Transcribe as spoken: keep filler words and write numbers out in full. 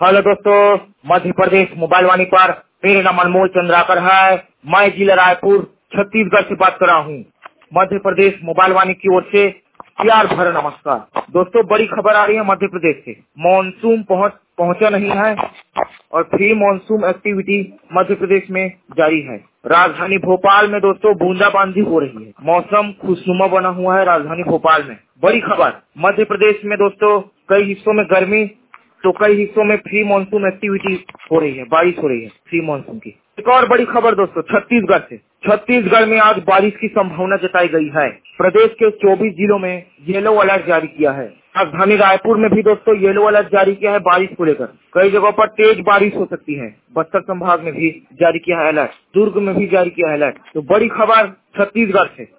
Hello दोस्तों, Madhya Pradesh mobile वाणी पर मेरा नाम अनमोल चंद्राकर है। मैं जिला रायपुर छत्तीसगढ़ से बात कर रहा हूँ। मध्य प्रदेश मोबाइल वाणी की ओर से प्यार भरा नमस्कार। दोस्तों, बड़ी खबर आ रही है मध्य प्रदेश से। मानसून पहुँच पहुँचा नहीं है और pre monsoon activity Madhya Pradesh में जारी है। राजधानी भोपाल में दोस्तों बूंदाबांदी हो रही है। मौसम खुशनुमा बना हुआ है राजधानी भोपाल में। बड़ी खबर, मध्य प्रदेश में दोस्तों कई हिस्सों में गर्मी तो कई हिस्सों में प्री मानसून एक्टिविटी हो रही है, बारिश हो रही है प्री मानसून की। एक और बड़ी खबर दोस्तों छत्तीसगढ़ से। छत्तीसगढ़ में आज बारिश की संभावना जताई गई है। प्रदेश के चौबीस जिलों में येलो अलर्ट जारी किया है। राजधानी रायपुर में भी दोस्तों येलो अलर्ट जारी किया है बारिश को लेकर। कई जगहों पर तेज बारिश हो सकती है। बस्तर संभाग में भी जारी किया है अलर्ट, दुर्ग में भी जारी किया है अलर्ट। तो बड़ी खबर छत्तीसगढ़ से।